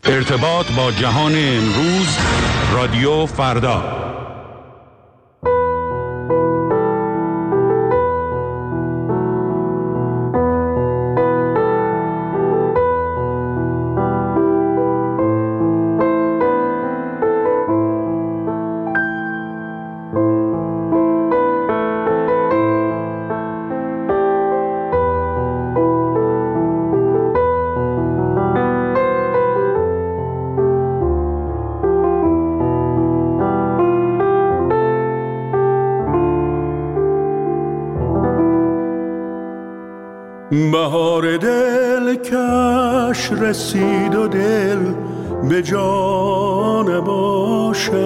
ارتباط با جهان امروز، رادیو فردا. بهار دل کش رسید و دل به جان باشد،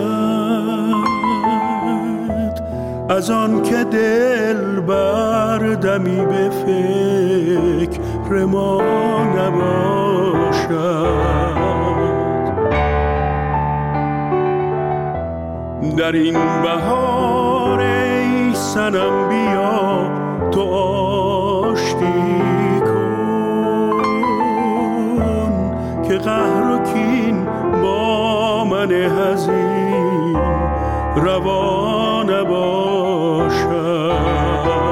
از آن که دل بردمی به فکر ما نباشد. در این بهار ای صنم بیا تو آشتی که قهر و کین با من حزین روا نباشد.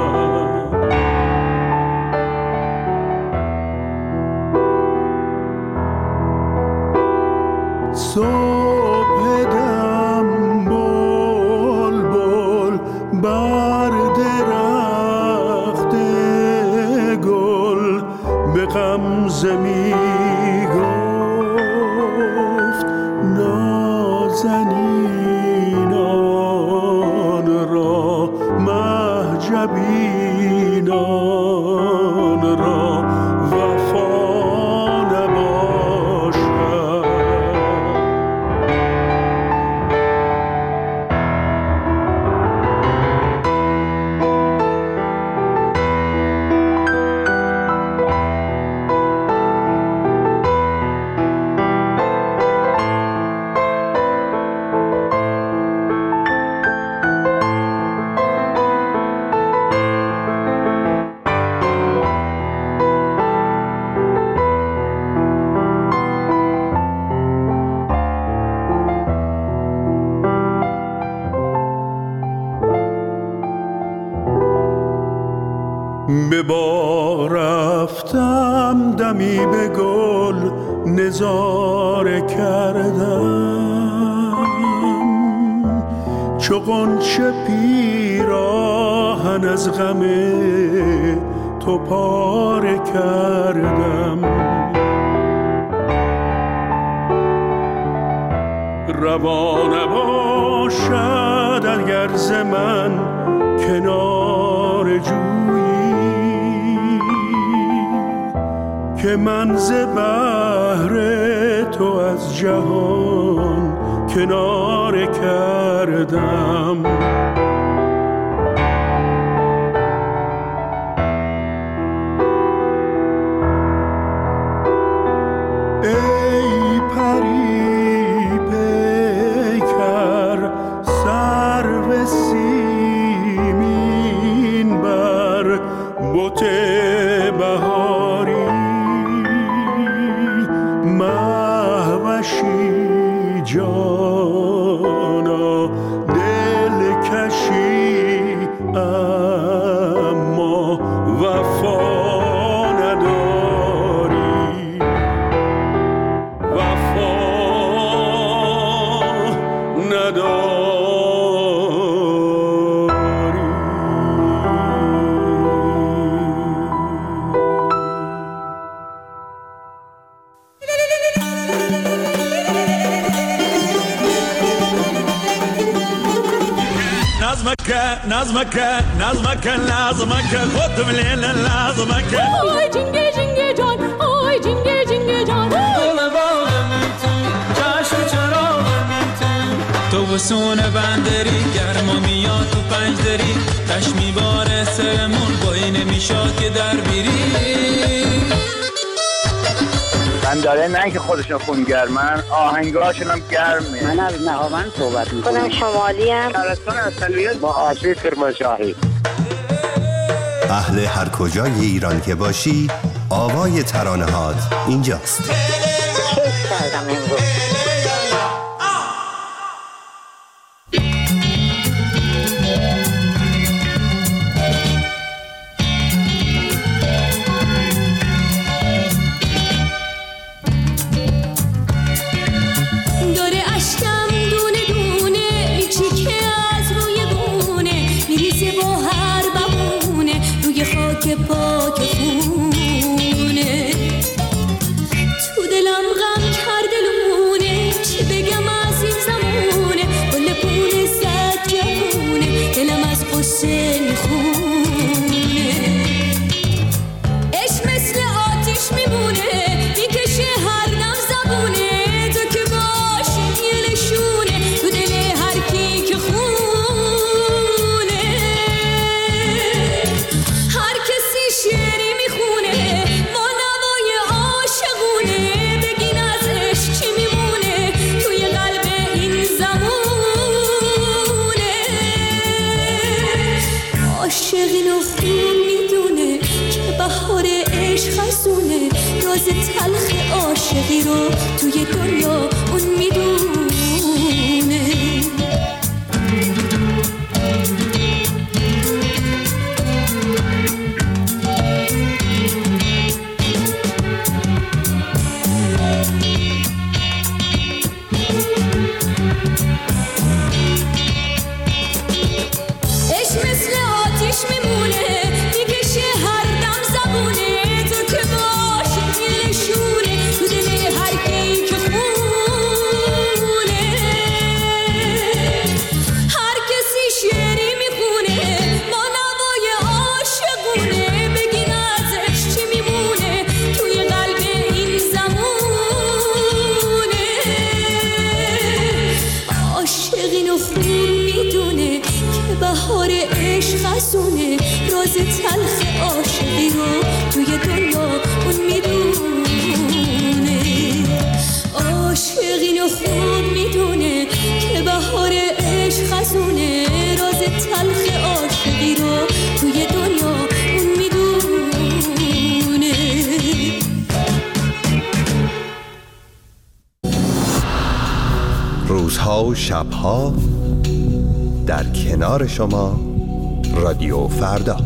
صبح دم بلبل بر درخت گل به غمزه می نازنینان را مهجبینان را وفا نباشد. به بار رفتم دمی به گل نظاره کردم، چو غنچه پیراهن از غم تو پاره کردم. روا نباشد اگر ز من کنار جویی که من ز بحر تو از جهان کناره کردم. ای پری پیکر سرو سیمین بر بت بهاری، مهوشی جانا دلکشی اما وفا نداری، وفا نداری. نظمك خود مليل لازمك. آی جنگه جنگه جان، آی جنگه جنگه جان، دل باغم تو چشم چراغم تو بسون بندری گرما میاد تو پنجدری تش میباره سرمون بایی نمیشاد که در بیری. من داره نه که خودشون خونگرمن، آهنگاشون هم گرمه. من از نهاوند صحبت میکنم. خودم شمالی ام. شهرستان اصلیت با آشوی کرمانشاهی. اهل هر کجای ایران که باشی، آوای ترانه‌هات اینجاست. هستم امروز. پاک خونه تو دلم غم کرده لونه، چی بگم از این زمونه، گل پونه زد جوونه، دلم از قصه میخونه. عشق مثل آتیش میمونه، میکشه هر دم زبونه، تو که باشی یه نشونه تو دل هر کی که خونه. شعری میخونه با نوای عاشقونه، بگین از عشق چی میمونه توی قلب این زمونه. عاشقین و خون میدونه که بهار عشق خزونه، راز تلخ عاشقی رو توی دنیا اون میدونه. بهار عشق خزونه، راز تلخ عاشقی رو توی دنیا اون میدونه. عاشقین خوب میدونه که بهار عشق خزونه، راز تلخ عاشقی رو توی دنیا اون میدونه. روزها و شبها در کنار شما رادیو فردا.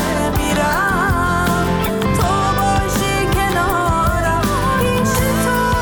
تو باشی کنارم، پیش تو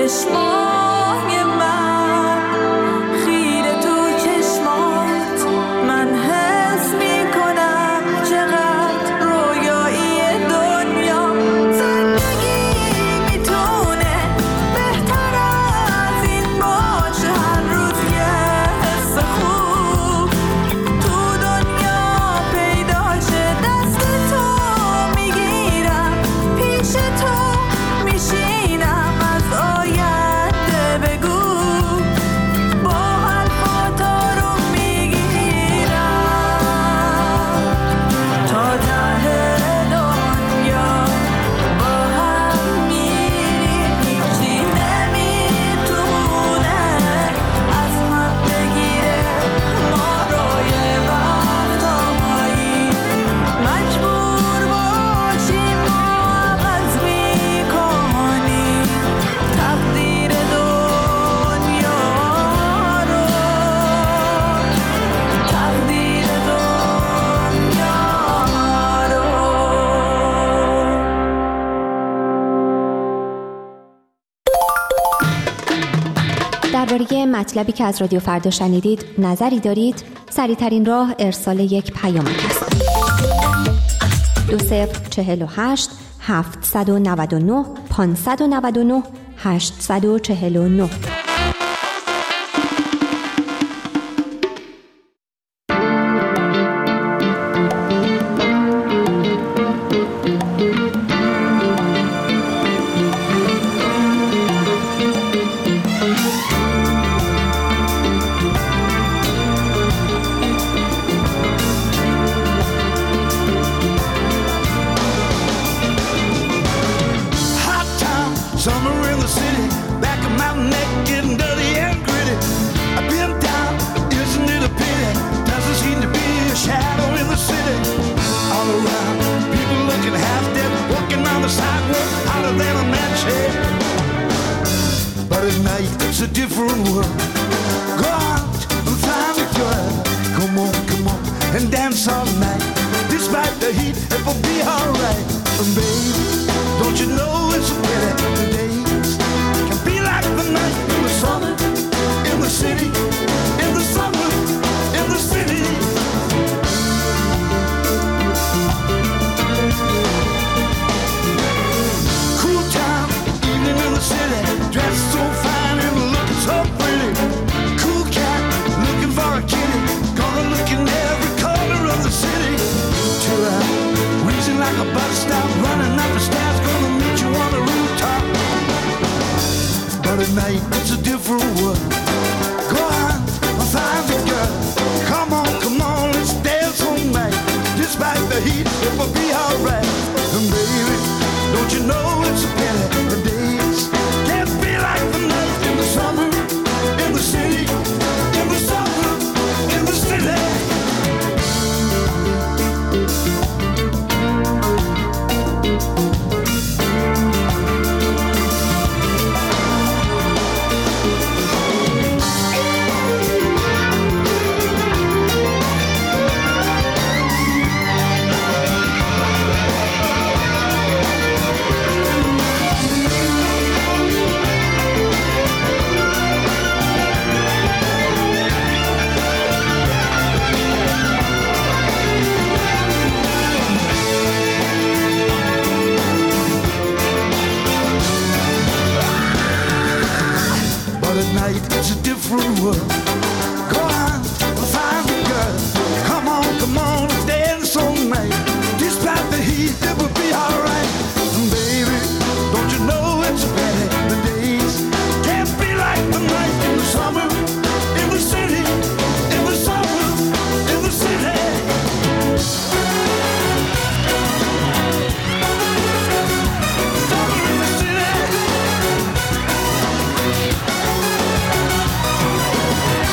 چشمای من، خیره تو چشمات من حس میکنم چقدر رویایی دنیا. زندگی میتونه بهتر از این باشه، هر روز یه حس خوب تو دنیا پیدا شه. دست تو میگیرم، پیش تو میشینم، از آینده بگو، با حرفات رو میگیرم تا ته دنیا با هم میریم. هیچی نمیتونه از من بگیره ما رو. یه وقتایی مجبور باشیم ما عوض میکنیم تقدیر دنیا رو، تقدیر دنیا رو. درباره مطلبی که از رادیو فردا شنیدید نظری دارید؟ سریع‌ترین راه ارسال یک پیامک است. 2048 799 599 849. Hot town, summer in the city, back of my neck getting dirty and gritty. I've been down, isn't it a pity? Doesn't seem to be a shadow in the city. All around, people looking half dead, walking on the sidewalk, hotter than a match head. But at night, it's a different world. Go out and find a girl. Come on, and dance all night. Despite the heat, it will be alright. And baby, don't you know it's a pity the days can be like the night in the summer, in the city, in the summer, in the city. Cool town, evening in the city, dressed so fine and looking so pretty. Cool cat, looking for a kitty, gonna look in every corner of the city. Till I reason like a bus stop, running up the stairs, gonna meet you on the rooftop. But at night it's a different world. Go on, I'll find the girl. Come on, let's dance all night. Despite the heat, it will be alright. And baby, don't you know it's a pity the days can't be like the night in the summer, in the city, in the summer, in the city. But at night it's a different world. Go on, find the girl. Come on, let's dance all night. Despite the heat, it will be alright. And baby, don't you know it's a pity the days can't be like the night in the summer, in the city, in the summer, in the city. Summer in the city.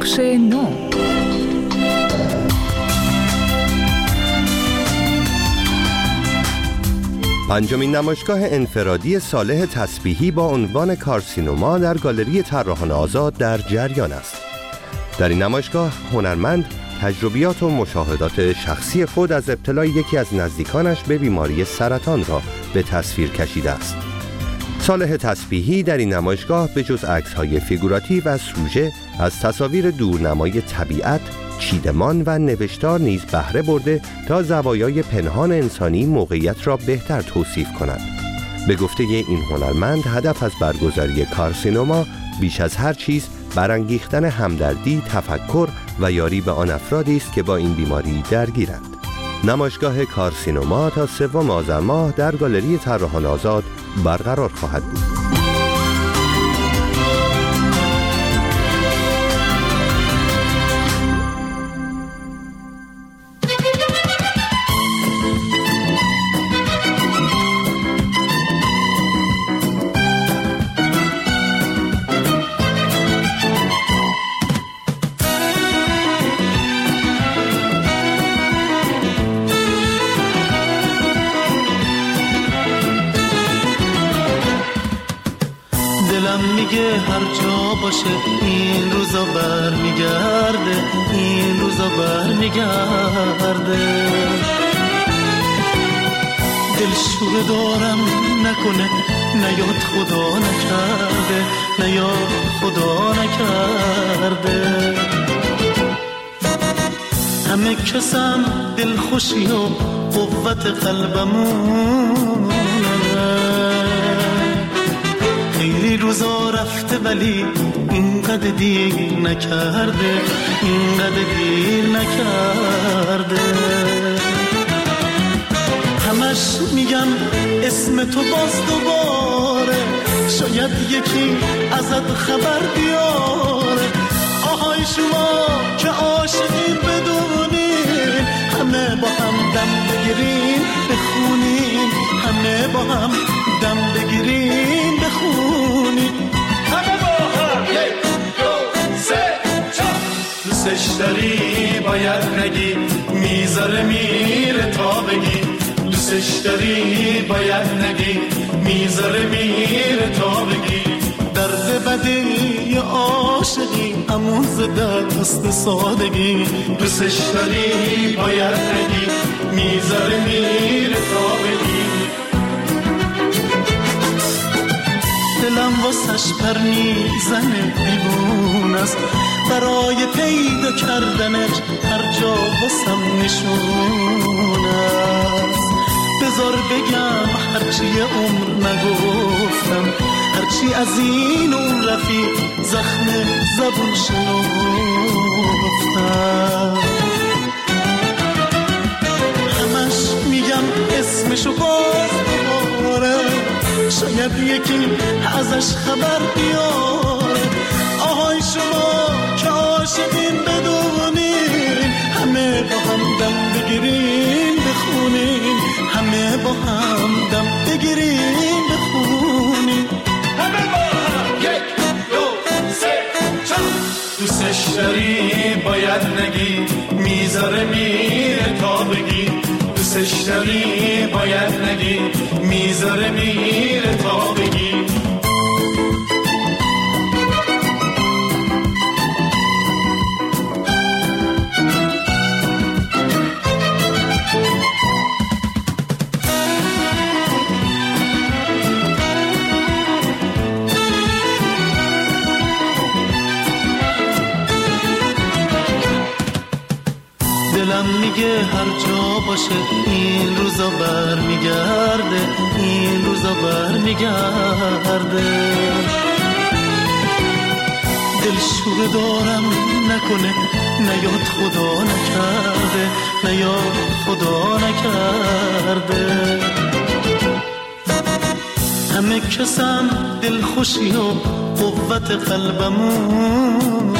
بخش نو. پنجمین نمایشگاه انفرادی صالح تسبیحی با عنوان کارسینوما در گالری طراحان آزاد در جریان است. در این نمایشگاه هنرمند تجربیات و مشاهدات شخصی خود از ابتلای یکی از نزدیکانش به بیماری سرطان را به تصویر کشیده است. صالح تسبیحی در این نمایشگاه به جز عکس‌های فیگوراتیو و سوژه از تصاویر دورنمای طبیعت، چیدمان و نوشتار نیز بهره برده تا زوایای پنهان انسانی موقعیت را بهتر توصیف کند. به گفته این هنرمند هدف از برگزاری کارسینوما بیش از هر چیز برانگیختن همدردی، تفکر و یاری به آن افرادی است که با این بیماری درگیرند. نمایشگاه کارسینوما تا 3 آذر ماه در گالری طراحان آزاد برقرار خواهد بود. هر جا باشه این روزا برمیگرده، این روزا برمیگرده. دلشوره دارم نکنه، نیاد خدا نکرده، نیاد خدا نکرده. همه کسم دلخوشی و قوت قلبمونه. خیلی روزا رفته ولی اینقدر دیر نکرده، اینقدر دیر نکرده. همش میگم اسم تو باز دوباره، شاید یکی ازت خبر بیاره. آهای شما که عاشقین بدونین، همه با هم دم بگیرین بخونین، همه با هم دم بگیرین بخونین. همه با هم 1 2 3 4. دوستش داری باید نگی، میذاره میره تا بگی. دوستش داری باید نگی، میذاره میره تا بگی. درد بدی عاشقی همون زده دست سادگی. دوستش داری باید نگی، میذاره میره تا بگی. دلم واسش پر میزنه دیوون است، برای پیدا کردنش هر جا واسم نشون است. بذار بگم هرچی عمر نگفتم، هرچی از این اون رفیق زخم زبون شنفتم. همش میگم اسمشو باز دوباره، شاید یکی ازش خبر بیاره. آهای شما که عاشقین بدونین، همه با هم دم بگیرین بخونین، همه با هم دم بگیرین بخونین. همه با هم 1 2 3 4. دوستش داری باید نگی، میذاره میره تا بگی. دوستش داری باید نگی، میذاره میره تا بگی. دلم میگه هر جا باشه این روزا برمیگرده، این روزا برمیگرده. دلشوره دارم نکنه، نیاد خدا نکرده، نیاد خدا نکرده. همه کسم دلخوشی و قوت قلبمونه.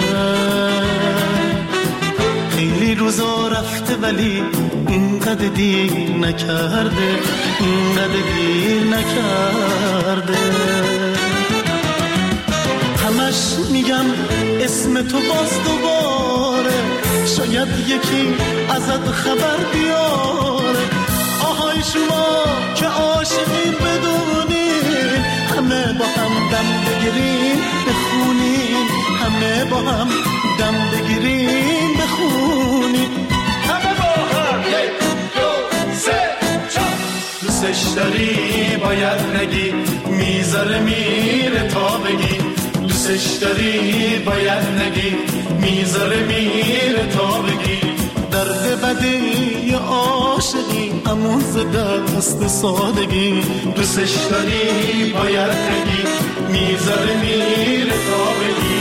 خیلی روزا رفته ولی اینقدر دیر نکرده، اینقدر دیر نکرده. همش میگم اسم تو باز دوباره، شاید یکی ازت خبر بیاره. آهای شما که عاشقین بدونین، همه با هم دم بگیرین بخونین، همه با هم دم بگیرین بخونین. همه با هم 1 2 3 4. دوستش داری باید نگی، میذاره میره تا بگی. دوستش داری باید نگی، میذاره میره تا بگی. درد بدی عاشقی همون ز دست سادگی. دوستش داری باید نگی، میذاره میره تا بگی.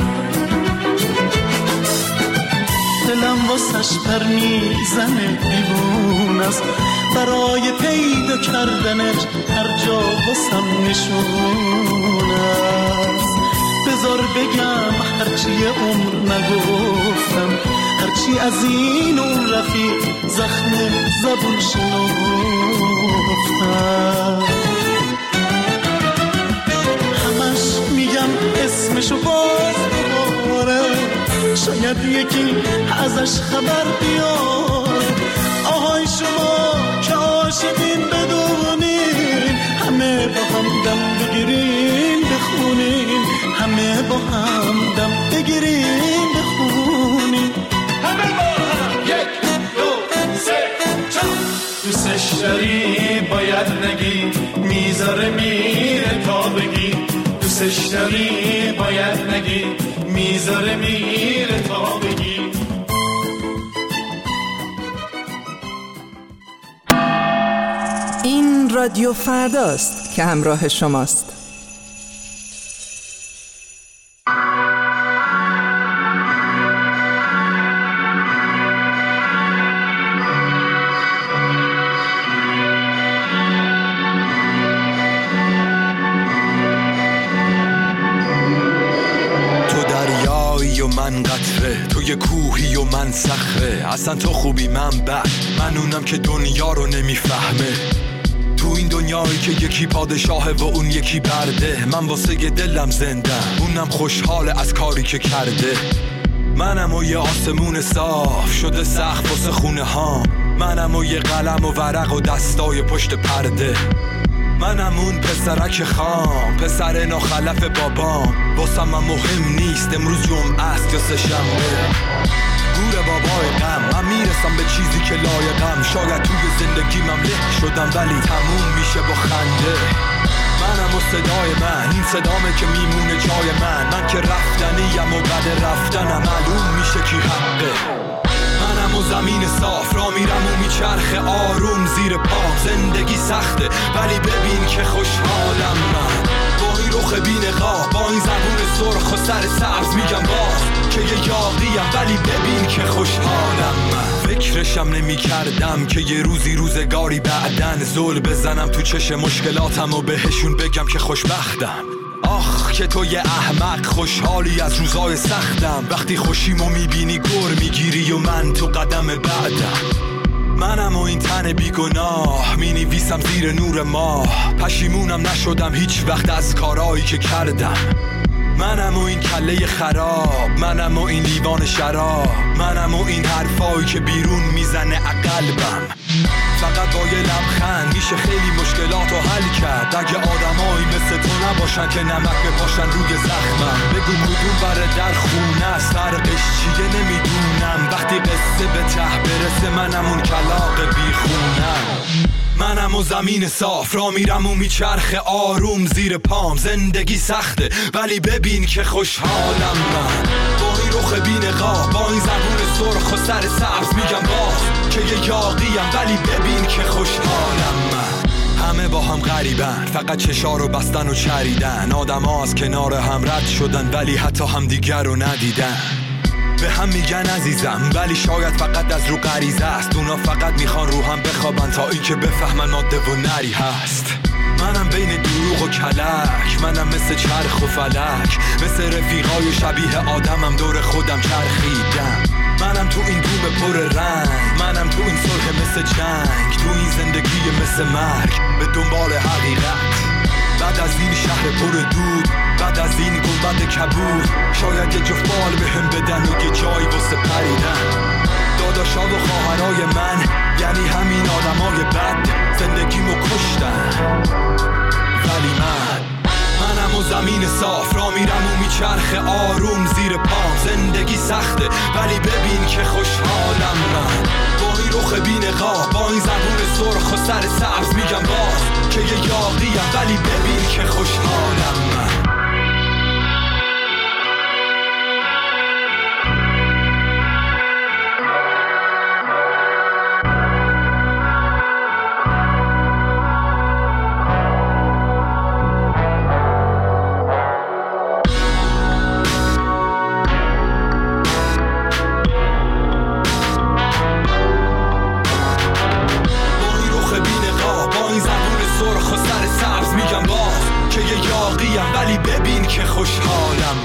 دلم واسش پر میزنه دیوون است، برای پیدا کردنش هر جا واسم نشون است. بذار بگم هرچی عمر نگفتم، هرچی از این اون رفیق زخم زبون شنفتم. همش میگم اسمشو باز دوباره، شاید یکی ازش خبر بیاره. آهای شما که عاشقین بدونین، همه با هم دم بگیرین بخونین، همه با هم دم بگیرین بخونین. همه با هم 1 2 3 4. دوستش داری باید نگی، میذاره میره تا بگی. دوستش داری باید نگی، میذاره میره تا بگی. این رادیو فرداست که همراه شماست. من قطره، تو یه کوهی و من صخره. اصلا تو خوبی من بد، من اونم که دنیا رو نمیفهمه. تو این دنیایی که یکی پادشاهه و اون یکی برده، من واسه دلم زنده، اونم خوشحاله از کاری که کرده. منم و یه آسمون صاف شده سقف واسه خونه ها، منم و یه قلم و ورق و دستای پشت پرده. منم اون پسرک خام، پسر ناخلف بابام. واسم من مهم نیست امروز جمعه است یا سه شنبه. گور بابای غم، من میرسم به چیزی که لایقم. شاید توی زندگیمم له شدم ولی تموم میشه با خنده. منم و صدای من، این صدامه که میمونه جای من که رفتنیم و بعد رفتنم معلوم میشه کی حقه. منم و زمین صاف را میرم و میچرخه آروم زیر پام. زندگی سخته ولی ببین که خوشحالم من، با این رخ بی‌نقاب، با این زبون سرخ و سر سبز میگم باز که یه یاغیم ولی ببین که خوشحالم من. فکرشم نمی کردم که یه روزگاری بعدن زل بزنم تو چش مشکلاتم و بهشون بگم که خوشبختم. آخ که تو یه احمق خوشحالی از روزای سختم. وقتی خوشیمو میبینی گر میگیری و من تو قدم بعدم. منم و این تن بیگناه مینویسم زیر نور ماه. پشیمونم نشدم هیچ وقت از کارایی که کردم. منم و این کله خراب، منم و این لیوان شراب، منم و این حرفایی که بیرون میزنه عقلبم. فقط با یه لبخند میشه خیلی مشکلاتو حل کرد. اگه آدمایی مثل تو نباشن که نمک بپاشن روی زخمم. بگو کدوم بره در خونه است، فرقش چیه نمیدونم. وقتی قصه به ته برسه منم اون کلاغ بیخونم. منم و زمین صاف را میرم و میچرخه آروم زیر پام. زندگی سخته ولی ببین که خوشحالم من، با این رخ بی‌نقاب، با این زبون سرخ و سر سبز میگم باز که یه یاغیم ولی ببین که خوشحالم من. همه با هم غریبن، فقط چشا رو بستن و چریدن. آدم ها از کنار هم رد شدن ولی حتی هم دیگر رو ندیدن. به هم میگن عزیزم ولی شاید فقط از رو غریزه است. اونا فقط میخوان رو هم بخوابن تا این که بفهمن ماده و نری هست. منم بین دروغ و کلک، منم مثل چرخ و فلک، مثل رفیقای شبیه آدمم دور خودم چرخیدم. منم تو این دوم پر رنگ، منم تو این صلح مثل جنگ، تو این زندگی مثل مرگ به دنبال حقیقت. بعد از این شهر پر دود، بعد از این گنبد کبود، شاید یه جفت بال بهم بدن و یه جایی واسه پریدن. داداشا و خواهرای من یعنی همین آدمای بد زندگیمو کشتن. ولی منم و زمین صاف را میرم و میچرخه آروم زیر پام. زندگی سخته ولی ببین که خوشحالم من، با این رخ بی‌نقاب، با این زبون سرخ و سر سبز میگم باز که یه یاغیم، ولی ببین که خوشحالم من. ولی ببین که خوشحالم.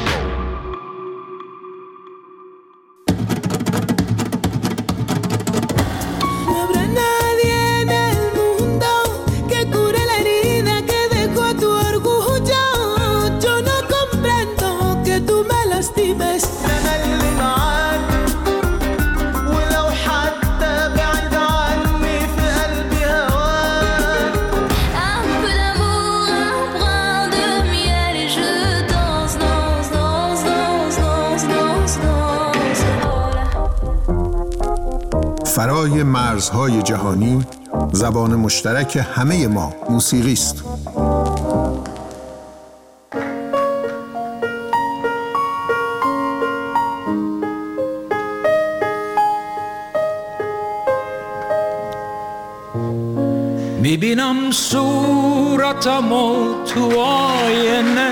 فرای مرزهای جهانی زبان مشترک همه ما موسیقی است. میبینم صورتمو تو آینه،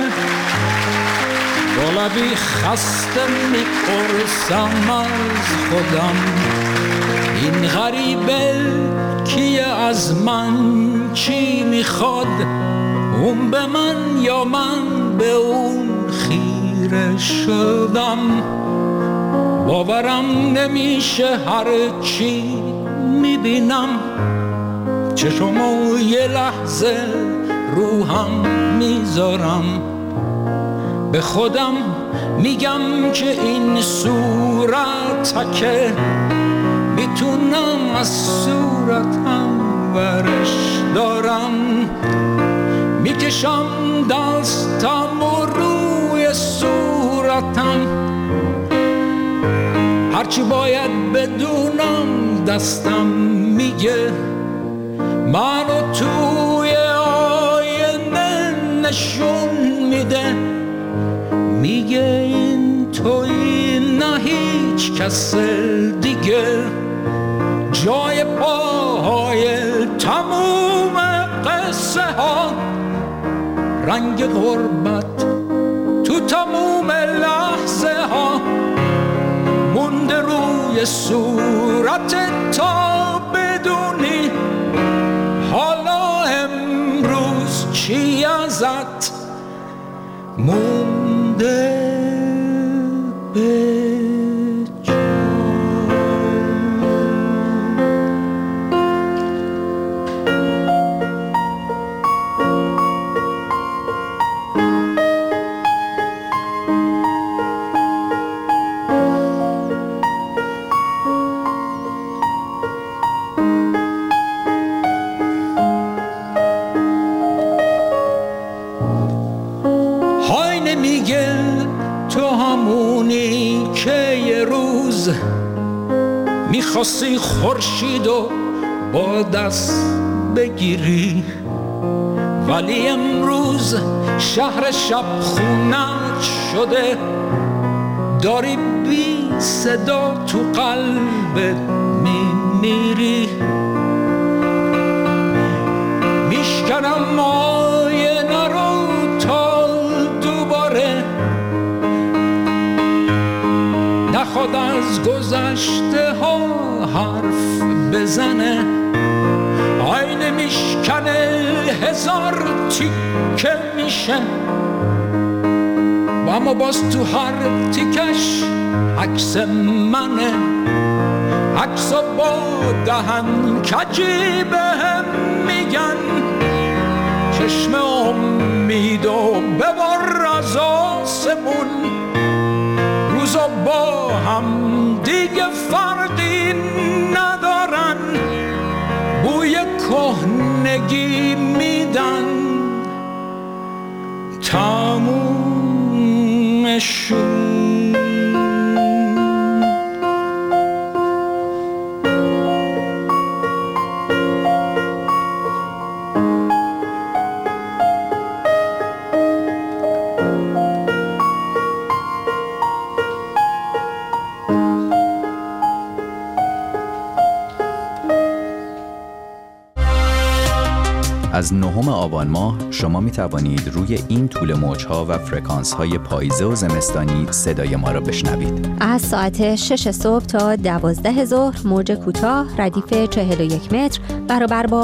با لبی خسته میپرسم از خودم این غریبه کیه، از من چی میخواد، اون به من یا من به اون خیره شدم. باورم نمیشه هر چی میبینم، چشمو یه لحظه روحم میذارم، به خودم میگم که این صورتکه میتونم از صورتم ورش دارم. میکشم دستم و روی صورتم، هرچی باید بدونم دستم میگه، منو توی آینه نشون میده، میگه این تویی نه هیچ کس دیگه، جای پاهای تموم قصه ها، رنگ غربت تو تموم لحظه ها، مونده روی صورت تا بدونی حالا امروز چی ازت مونده به میخواستی خورشیدو با دست بگیری، ولی امروز شهر شب خونت شده، داری بی صدا تو قلبت میمیری. میشکنم آینه رو تا دوباره نخواد از گذشته ها حرف بزنه، آینه میشکنه هزار تیکه میشه، و اما باز تو هر تیکش عکس منه، عکس با دهن کجی بهم میگن چشم امید و ببر از آسمون، روزا با هم دیگه فرقی ندارن، بوی کهنگی میدن تمومشون. از 9 آبان ماه شما می توانید روی این طول موج‌ها و فرکانس‌های پاییزه و زمستانی صدای ما را بشنوید. از ساعت 6 صبح تا 12 ظهر موج کوتاه ردیف 41 متر برابر با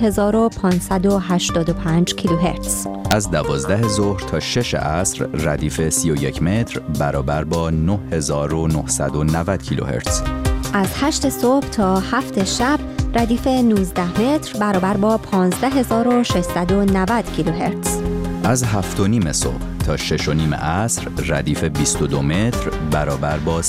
7585 کیلوهرتز. از 12 ظهر تا 6 عصر ردیف 31 متر برابر با 9990 کیلوهرتز. از 8 صبح تا 7 شب ردیف 19 متر برابر با 15690 کیلوهرتز. از 7:30 صبح تا 6:30 عصر ردیف 22 متر برابر با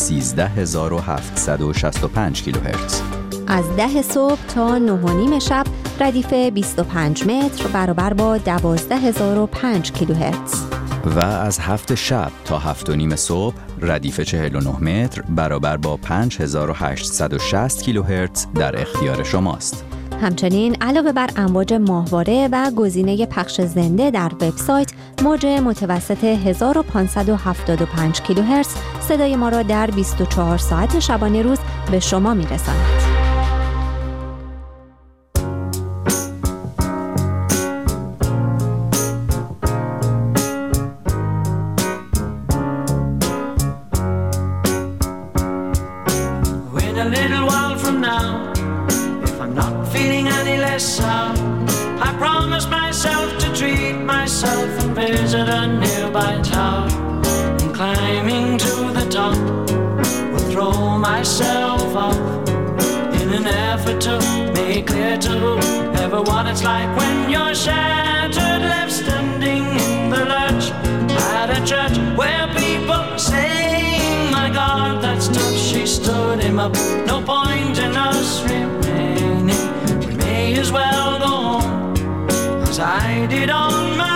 13765 کیلوهرتز. از 10 صبح تا 9:30 شب ردیف 25 متر برابر با 12005 کیلوهرتز. و از 7 شب تا 7:30 صبح ردیف 49 متر برابر با 5860 کیلوهرتز در اختیار شماست. همچنین علاوه بر امواج ماهواره و گزینه پخش زنده در وبسایت، موج متوسط 1575 کیلوهرتز صدای ما را در 24 ساعت شبانه روز به شما میرساند. Visit a nearby tower, and climbing to the top, will throw myself off in an effort to make clear to everyone it's like when you're shattered, left standing in the lurch at a church where people saying, "My God, that's tough." She stood him up. No point in us remaining. We may as well go home as I did on my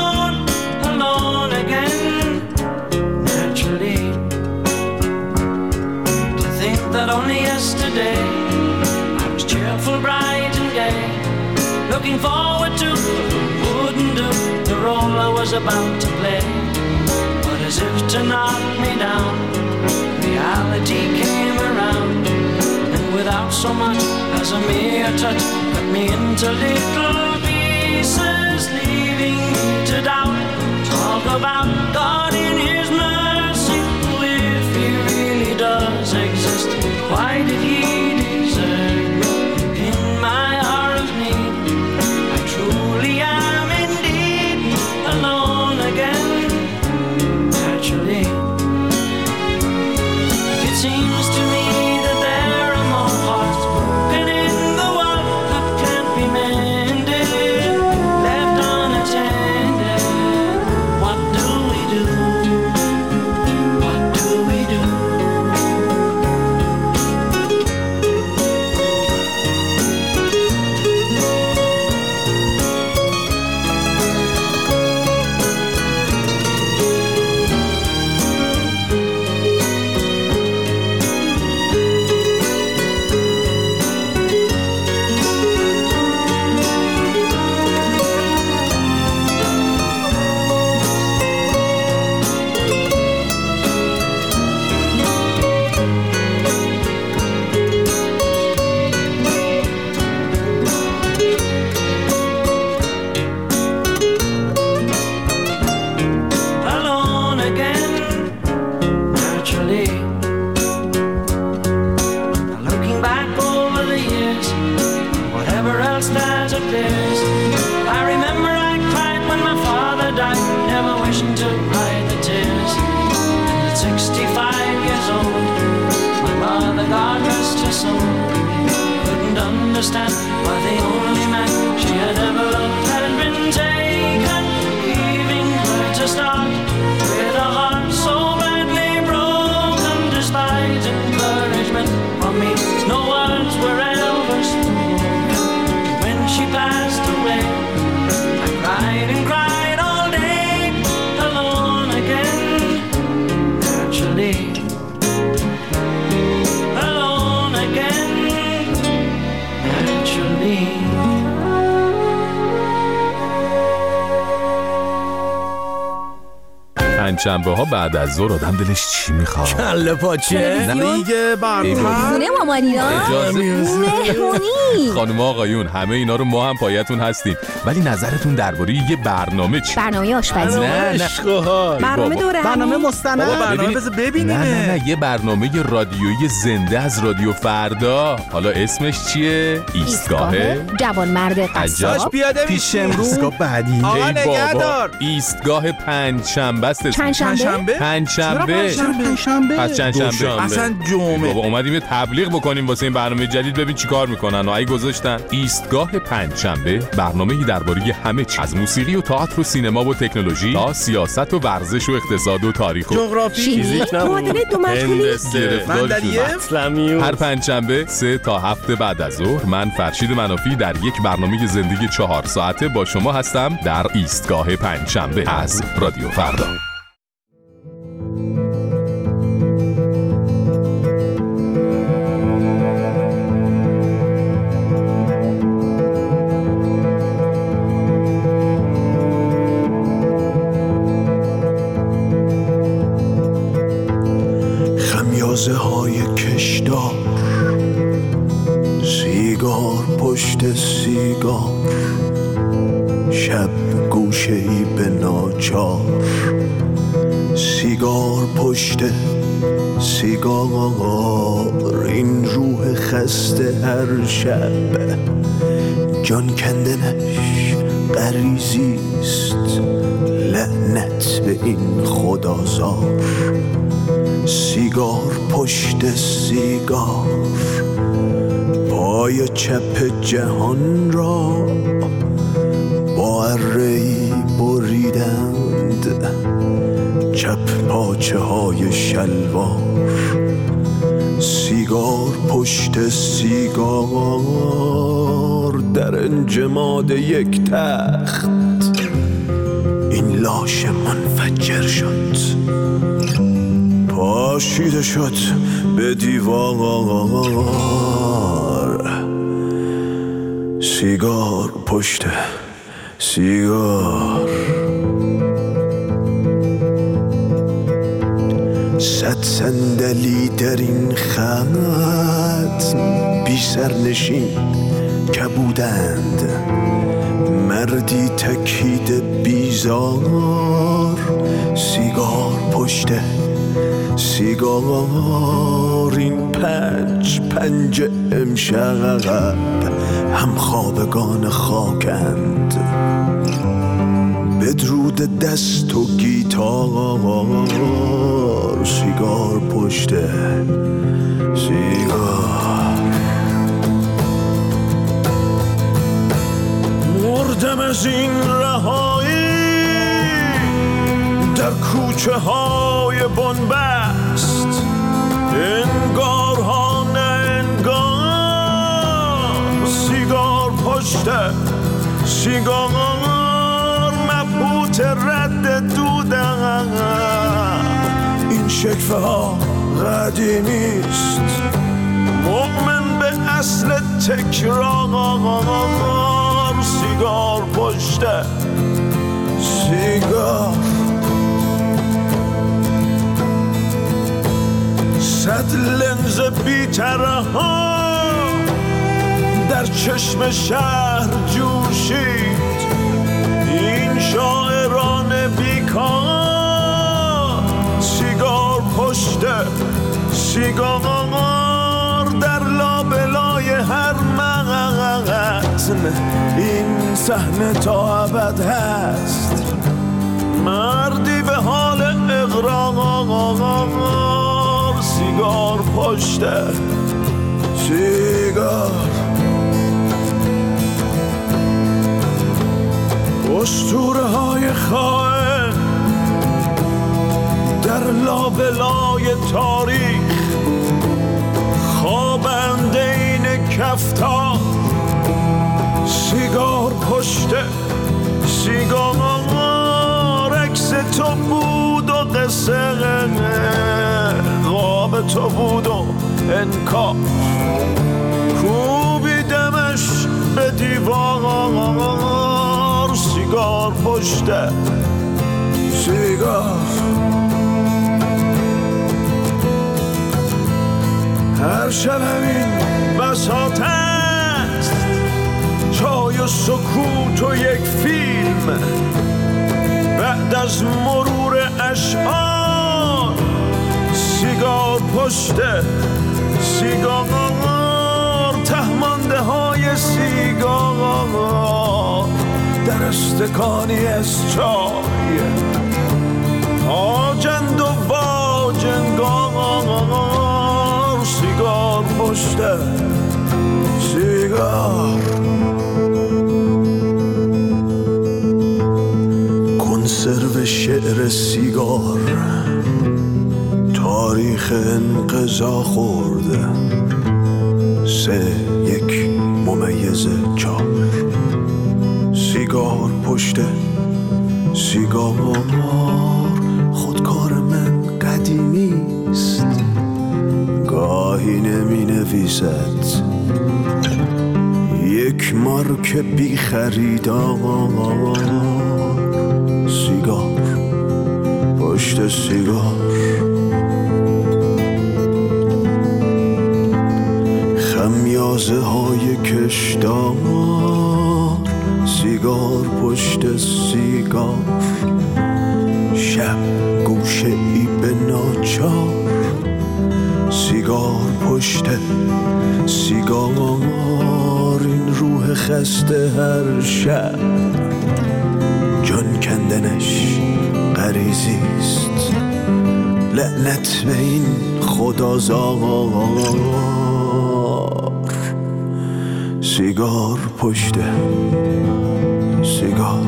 only yesterday I was cheerful, bright and gay, looking forward to wouldn't do the role I was about to play. But as if to knock me down, reality came around, and without so much as a mere touch, cut me into little pieces, leaving me to doubt. Talk about God in His mercy, if He really does exist. Why did He desert me in my hour of need? I truly am indeed alone again, naturally. It seems to me that there are more hearts broken in the world that can't be mended, left unattended. What do we do? What do we do? Understand why the only man she had ever loved had been taken. He پنجشنبه ها بعد از ظهر آدم دلش چی میخواد؟ کله پاچه؟ دیگه برنامه خونه مامانینا مهمونی. خانم آقایون همه اینا رو ما هم پایتون هستیم، ولی نظرتون درباره یه برنامه چی؟ برنامه آشپزی. نه برنامه دوره برنامه مستند. برنامه بذار ببینیم. نه یه برنامه رادیویی زنده از رادیو فردا. حالا اسمش چیه؟ ایستگاه جوانمرد قصاب. پیاده پیش امروز ایستگاه بعدی. آقا نگهدار. ایستگاه پنجشنبه است. پنجشنبه؟ پنجشنبه. پس چندشنبه. اصلا جمعه. بابا اومدیم یه تبلیغ بکنیم واسه این برنامه جدید، ببین چیکار میکنن. و ای گذاشتن ایستگاه پنجشنبه، برنامه‌ای درباره همه چیز، از موسیقی و تئاتر و سینما و تکنولوژی تا سیاست و ورزش و اقتصاد و تاریخ و جغرافی، فیزیک، معادله دو مجهولی، هر پنجشنبه 3 تا 7 بعد از ظهر من فرشید منافی در یک برنامه زندگی 4 ساعته با شما هستم در ایستگاه پنجشنبه از رادیو فردا. خمیازه های کشدار، سیگار پشت سیگار، شب گوشه ای به ناچار، سیگار پشت سیگار، این روح خسته هر شب جان کندنش غریزیست، لعنت به این خدازار، سیگار پشت سیگار، پای چپ جهان را با اره‌ای بریدند، چپ پاچه های شلوار، سیگار پشت سیگار، در انجماد یک تخت این لاش منفجر شد، پاشیده شد به دیوار، سیگار پشت سیگار، 100 صندلی در این خط بی سرنشین کبودند، مردی تکیده بیزار، سیگار پشت سیگار، این پنج امشب هم خوابگان خاکند، بدرود دست و گیتار، سیگار پشت سیگار، مردم از این رهایی در کوچه های بنبست، انگار ها نه انگار، سیگار پشت سیگار، مبهوت رد دودم، این شکفه ها قدیمیست، مؤمن به اصل تکرار، سیگار پشت سیگار، 100 لنز بی‌طرح ها در چشم شهر جوشید، این شاعران بیکار، سیگار پشت سیگار، در لابلای هر متن این صحنه تا ابد هست، مردی به حال اقرار، سیگار پشت سیگار، اسطوره های خائن در لابلای تاریخ، خوابنده این کفتار، سیگار پشت سیگار، عکس تو بود و قصه خواب تو بود و انکار، کوبیدمش به دیوار، سیگار پشت سیگار هر شب همین بساط است، چای و سکوت و یک فیلم. بعد از مرور اشعار سیگار پشت سیگار، تهمانده های سیگار در استکانی از چای، آجند و واجنگار سیگار پشت سیگار. کنسرو شعر سیگار تاریخ انقضا خورده، 3-1-4 سیگار پشت سیگار. خودکار من قدیمیست، گاهی نمی نویسد، یک مارک بی خریدار سیگار پشت سیگار. خمیازه های کشدار سیگار پشت سیگار. شب گوشه ای به ناچار سیگار پشت سیگار. این روح خسته هر شب جان کندنش غریزیست، لعنت به این خدازار سیگار پشت سیگار.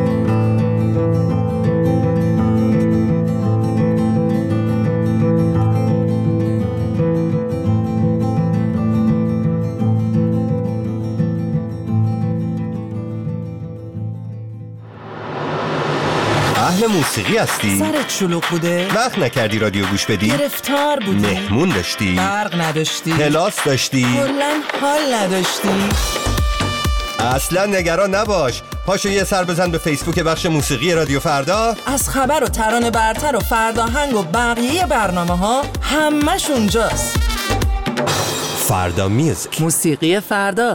اهل موسیقی هستی؟ سرت شلوغ بوده؟ وقت نکردی رادیو گوش بدی؟ گرفتار بودی؟ مهمون داشتی؟ برق نداشتی؟ کلاس داشتی؟ کلاً حال نداشتی؟ اصلا نگران نباش، پاشو یه سر بزن به فیسبوک بخش موسیقی رادیو فردا. از خبر و ترانه برتر و فرداهنگ و بقیه برنامه ها همش اونجاست. فردا میوزیک، موسیقی فردا.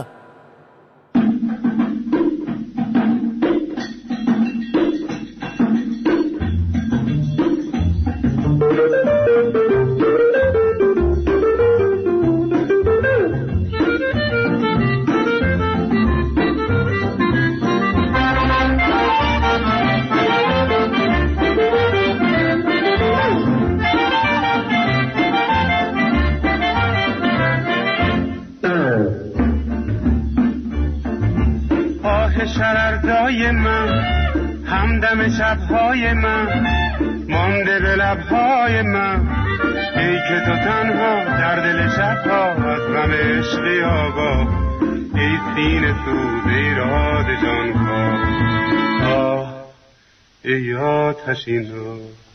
شرردای من همدم شبهای من مانده به لبهای من، ای که تو تنها در دل شبها از غم عشقی آگاه، ای سینه سوز ایراد جانکاه. آه ای آتشینا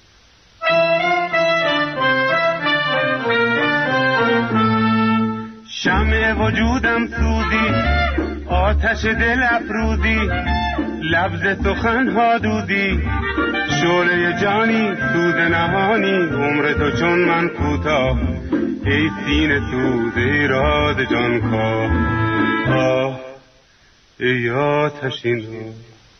شمع وجودم سوزی، آتش دل افروزی، لبز سخنها دودی، شعله جانی سوز نهانی، عمر تو چون من کوتاه، ای سینه سوز ایراد جانکاه. آه ای آتشینا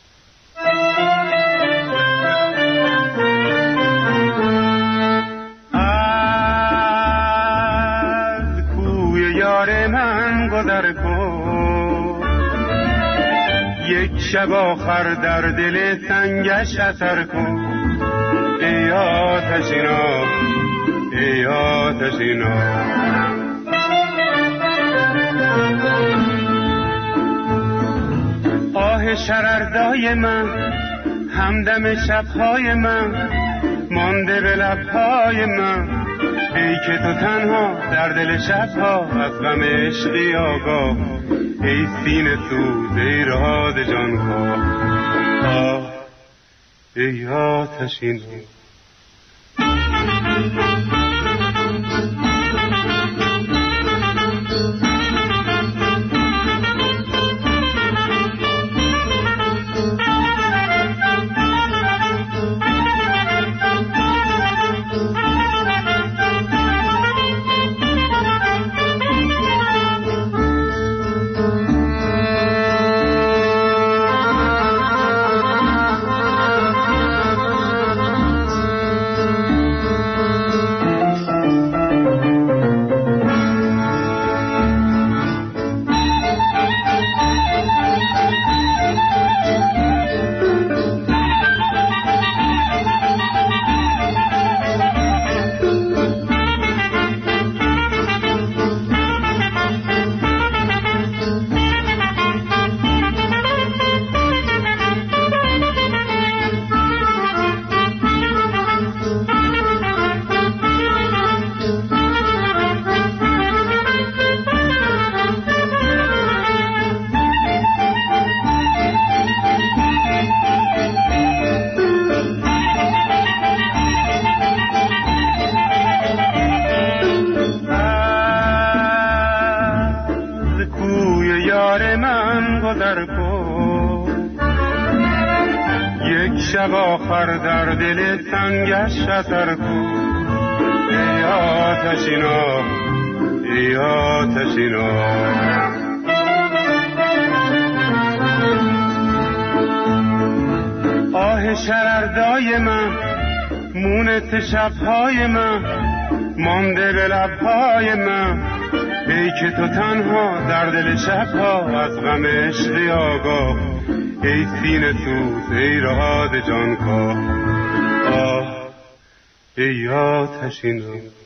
از کوی یار من گذر کن، یک شب آخر در دل سنگش اثر کن، ای آتشینا ای آتشینا. آه شرردای من همدم شبهای من مانده به لبهای من، ای که تو تنها در دل شبها از غم عشقی آگاه، ای سینه سوز ایراد جانکاه. آه ای آتشینا شب آخر در دل سنگش خطر کو. ای آتشینا ای آتشینا آه شرردای من مونت شبهای من مانده به لبهای من ای که تو تنها در دل شبها از غم عشقی آگاه ای سینه سوز ای رهاد جانکاه آه ای آتشینا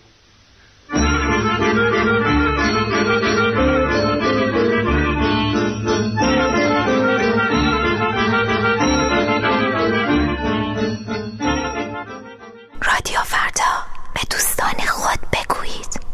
رادیو فردا به دوستان خود بگویید.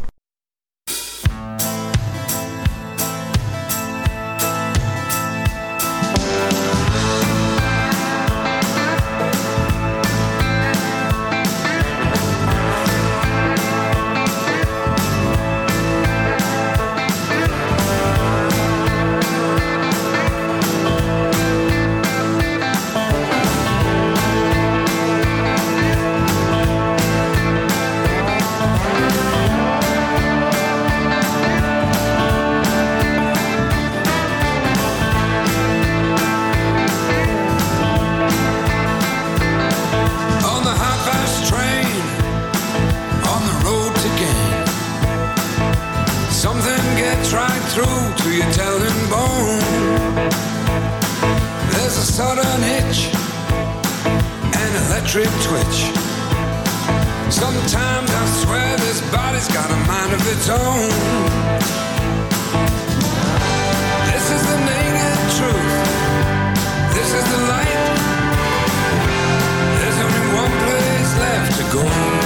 Through to your telling bone. There's a sudden hitch, an electric twitch. Sometimes I swear this body's got a mind of its own. This is the naked truth. This is the light. There's only one place left to go.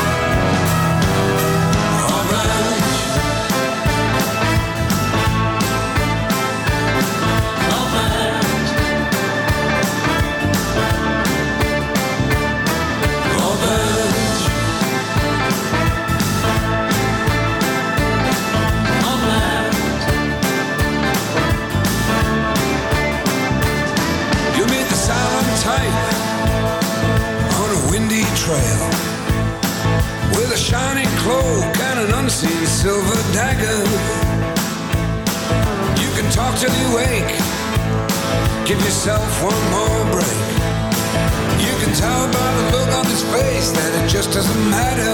On a windy trail with a shiny cloak and an unseen silver dagger. You can talk till you wake, give yourself one more break. You can tell by the look on his face that it just doesn't matter.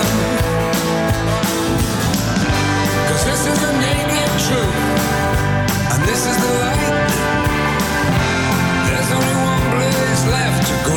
'Cause this is the naked truth, and this is the light. There's only one place left to go.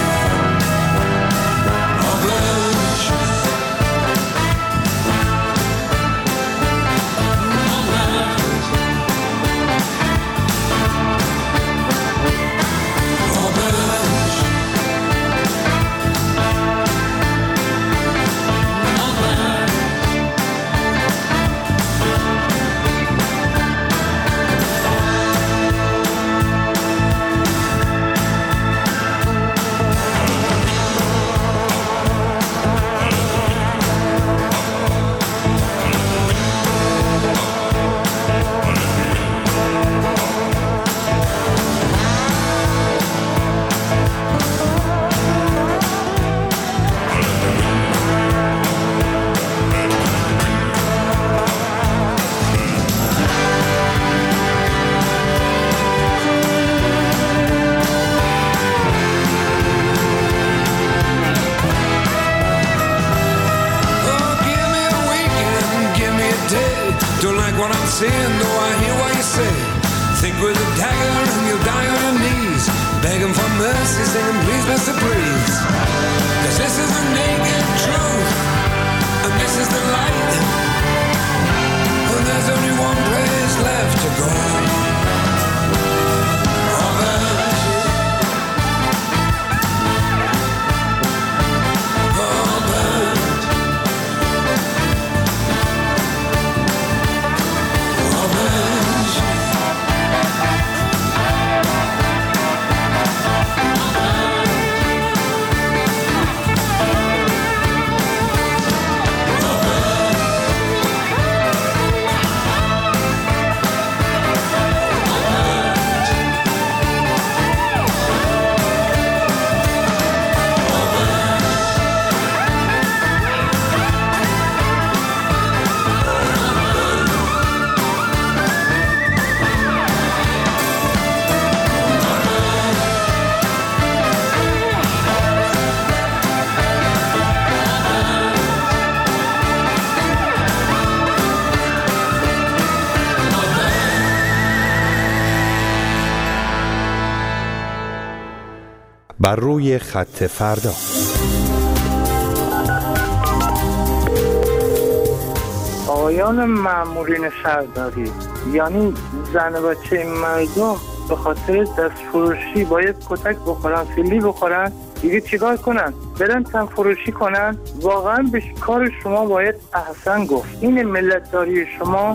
Seeing, though I hear what you say. Think with a dagger and you'll die on your knees, begging for mercy, saying please, Mr. Please. 'Cause this is the naked truth, and this is the light, and there's only one place left to go. بر روی خط فردا. آقایان مامورین شهرداری، یعنی زن و بچه مردم به خاطر دستفروشی باید کتک بخورن، فیلی بخورن، دیگه چیکار کنن؟ برن تن فروشی کنن؟ واقعا به کار شما باید احسن گفت. این ملتداری شما.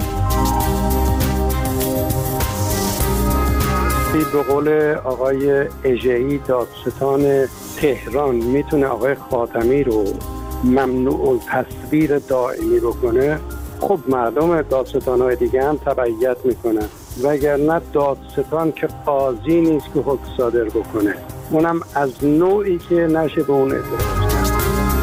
به قول آقای اژه‌ای دادستان تهران میتونه آقای خاتمی رو ممنوع التصویر دائمی بکنه، خب مردم دادستان‌های دیگه هم تبعیت میکنن، وگرنه دادستان که قاضی نیست که حکم صادر بکنه، اونم از نوعی که نشه به اون اعتراض کرد.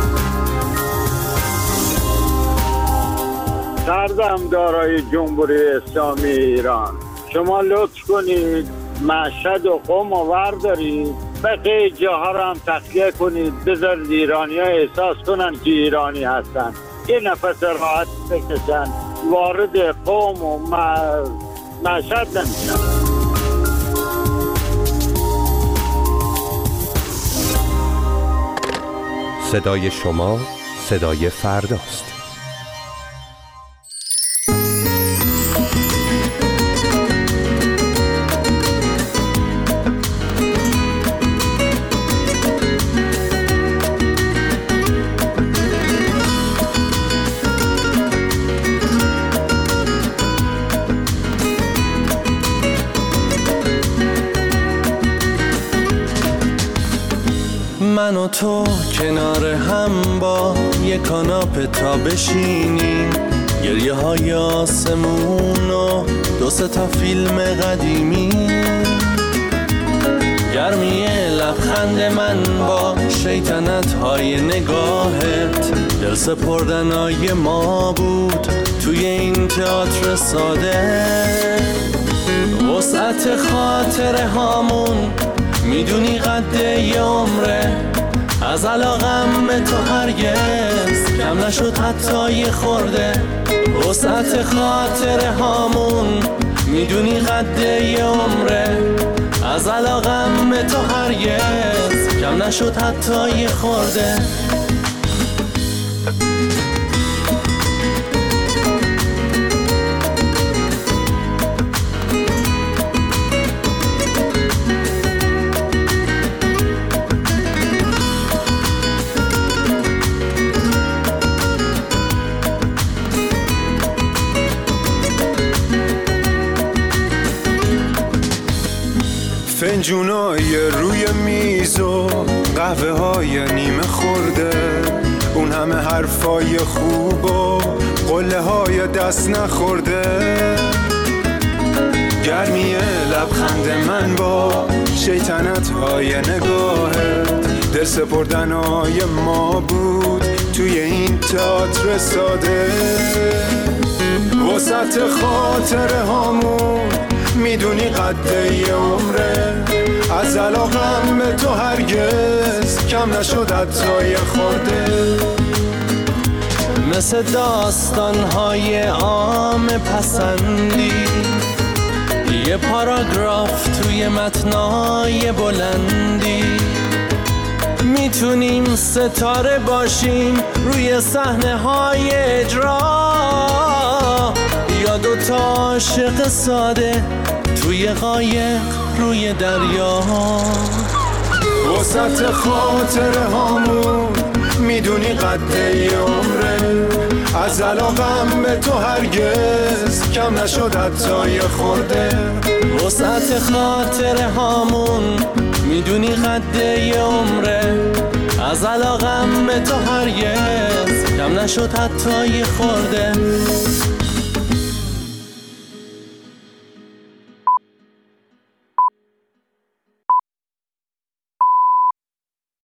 سردمدارای جمهوری اسلامی ایران، شما لطف کنید مشهد و قم و وردارید، بقیه جاها رو هم تخلیه کنید، بذارید ایرانی ها احساس کنن که ایرانی هستن، یه نفس راحت بکشن، وارد قم و مشهد نمیشن. صدای شما صدای فرداست. من و تو کنار هم با یه کاناپه تا بشینیم، گریه های آسمون و 2-3 تا فیلم قدیمی، گرمی لبخند من با شیطنت های نگاهت، دل سپردنای ما بود توی این تئاتر ساده، وسعت خاطره هامون میدونی قد یه عمره، از علاقم به تو هرگز کم نشد حتی یه خورده، وسعت خاطره هامون میدونی قد یه عمره، از علاقم به تو هرگز کم نشد حتی یه خورده. فنجونای روی میز و قهوه های نیمه خورده، اون همه حرفای خوب و قله های دست نخورده، گرمی لبخند من با شیطنت های نگاهت، دل سپردنای ما بود توی این تئاتر ساده، وسط خاطره هامون میدونی قد یه عمره، از علاقم به تو هرگز کم نشد حتی یه خورده، مثل داستان‌های عام پسندی، یه پاراگراف توی متنای بلندی، میتونیم ستاره باشیم روی صحنه‌های اجرا، یا 2 تا عاشق ساده توی قایق روی دریا، وسط خاطره هامون میدونی قد یه عمره، از علاقم به تو هرگز کم نشد حتی یه خورده، وسط خاطره هامون میدونی قد یه عمره، از علاقم به تو هرگز کم نشد حتی یه خورده.